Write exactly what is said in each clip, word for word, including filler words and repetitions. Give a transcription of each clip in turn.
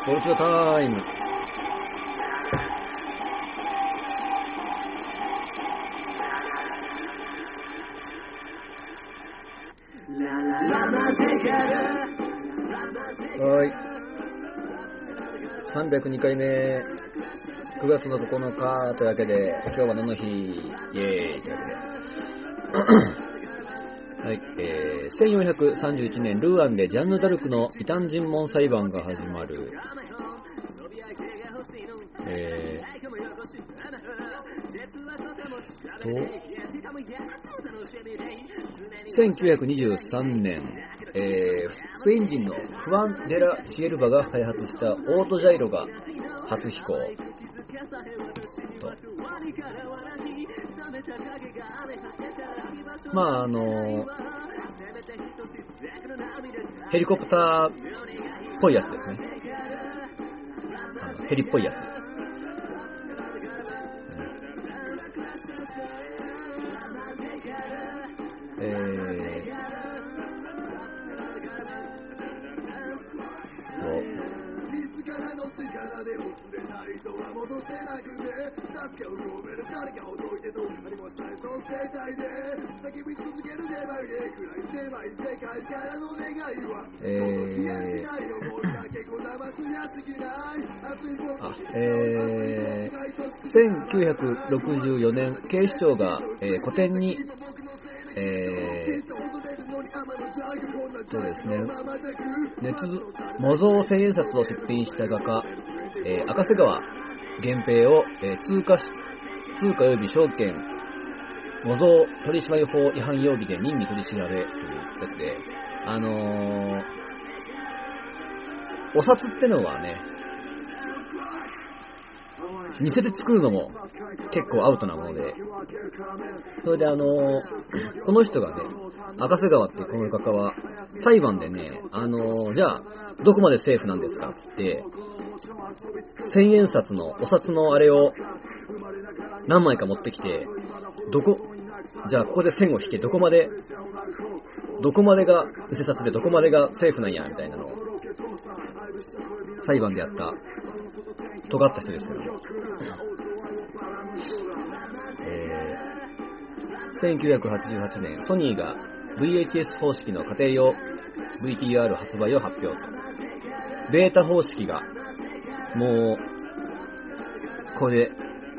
ボルチョタイム。はい。さんびゃくにかいめ、くがつのここのかというわけで、今日は何の日、イエーイというわけで。はい、えー、せんよんひゃくさんじゅういちねん、ルーアンでジャンヌ・ダルクの異端尋問裁判が始まる。えー、と、せんきゅうひゃくにじゅうさんねん、えー、スペイン人のフアン・デラ・シエルバが開発したオートジャイロが初飛行と。まああのヘリコプターっぽいやつですね。あのヘリっぽいやつ。えーえー、あ、えー、せんきゅうひゃくろくじゅうよねん、警視庁が、えー、個展に、えー、そうですね、捏模造千円札を出品した画家、えー、赤瀬川源平を、えー、通貨通貨及び証券模造取締法違反容疑で任意取り調べというやつで、あのー、お札ってのはね、偽で作るのも結構アウトなもので、それであのー、この人がね、赤瀬川ってこの画家は裁判でね、あのー、じゃあどこまでセーフなんですかって千円札のお札のあれを何枚か持ってきて、どこじゃあここで線を引け、どこまでどこまでが偽札でどこまでがセーフなんやみたいなのを裁判でやった尖った人ですけど、えー、せんきゅうひゃくはちじゅうはちねん、ソニーが ブイエイチエス 方式の家庭用 ブイティーアール 発売を発表。ベータ方式がもうこれで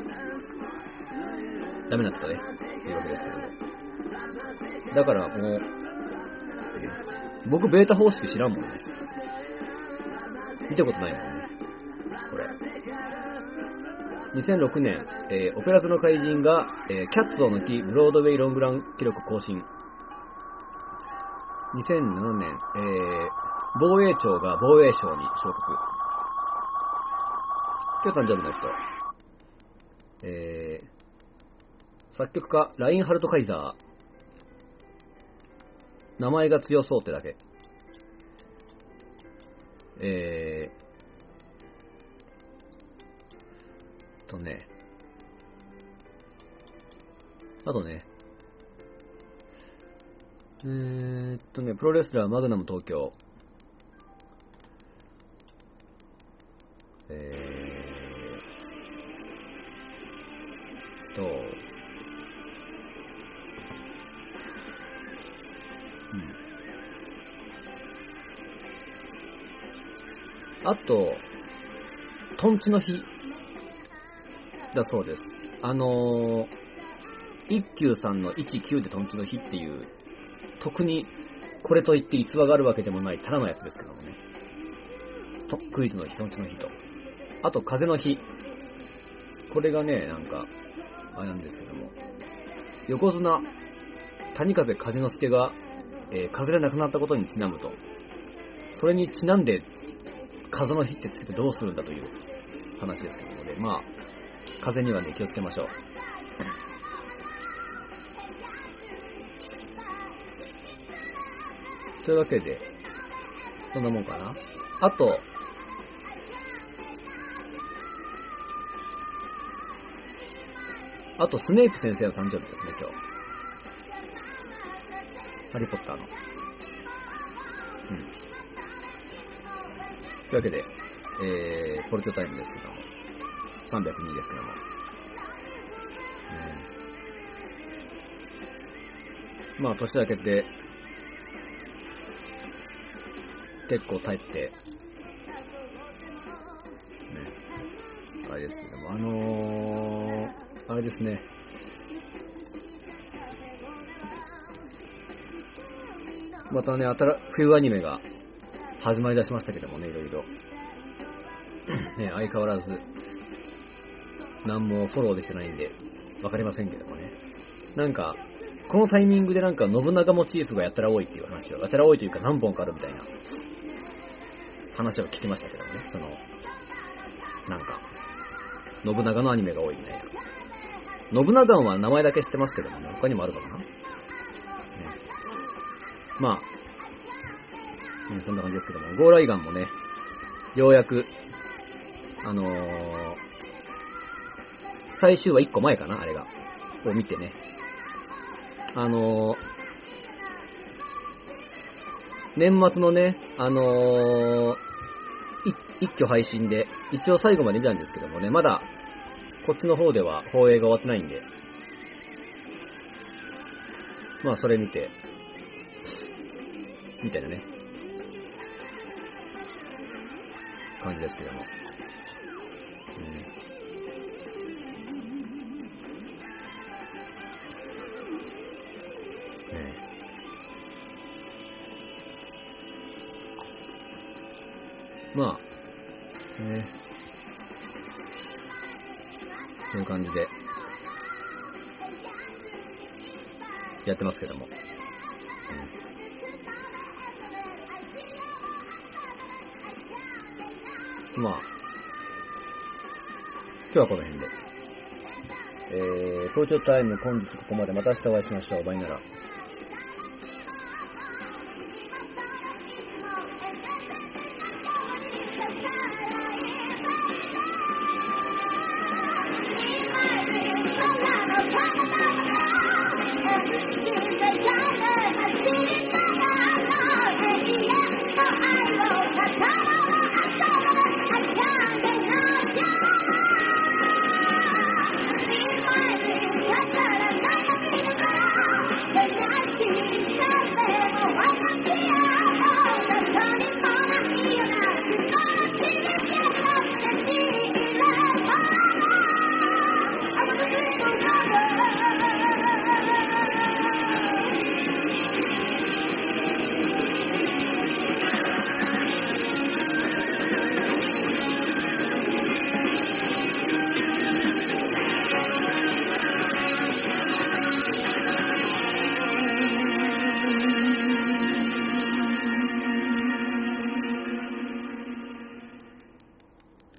ダメだったねというわけですけども、だからもう僕ベータ方式知らんもんね。見たことないもんねこれ。にせんろくねん、えー、オペラ座の怪人が、えー、キャッツを抜きブロードウェイロングラン記録更新。にせんななねん、えー、防衛庁が防衛省に昇格。今日誕生日の人、えー、作曲家ラインハルト・カイザー。名前が強そうってだけ。えーとねあとねえーっとねプロレスラーマグナム東京、えーとうんあとトンチの日だそうです。あのー、一休さんのいちきゅうでトンチの日っていう特にこれといって逸話があるわけでもないただのやつですけどもね。とクイズの日、トンチの日と、あと風の日、これがねなんかあれなんですけども、横綱谷風風之助が、えー、風で亡くなったことにちなむと、それにちなんで風の日ってつけてどうするんだという話ですけどもね、まあ風にはね気をつけましょう。というわけでそんなもんかな。あとあとスネイプ先生の誕生日ですね今日。ハリーポッターの。うん。というわけでえー、ポルトタイムですけども、さんびゃくにですけども、ね、まあ年明けて結構耐えて、ね、あれですけども、あのー、あれですね、またね、新冬アニメが始まりだしましたけどもね、いろいろ。ね、相変わらず、何もフォローできてないんで、わかりませんけどもね。なんか、このタイミングでなんか信長モチーフがやたら多いっていう話を、やたら多いというか何本かあるみたいな話を聞きましたけどもね、その、なんか、信長のアニメが多いみたいな。信長は名前だけ知ってますけどもね、他にもあるのかな、ね、まあ、ね、そんな感じですけども、ゴーライガンもね、ようやく、あのー、最終話いっこまえかな、あれが。を見てね。あのー、年末のね、あのー、一挙配信で、一応最後まで見たんですけどもね、まだ、こっちの方では放映が終わってないんで、まあそれ見て、みたいなね、感じですけども。うん、ね、まあ、ね、そういう感じで、やってますけども。うん、まあ、今日はこの辺で。えー、東京タイム本日ここまで。また明日お会いしましょう。バイなら。Every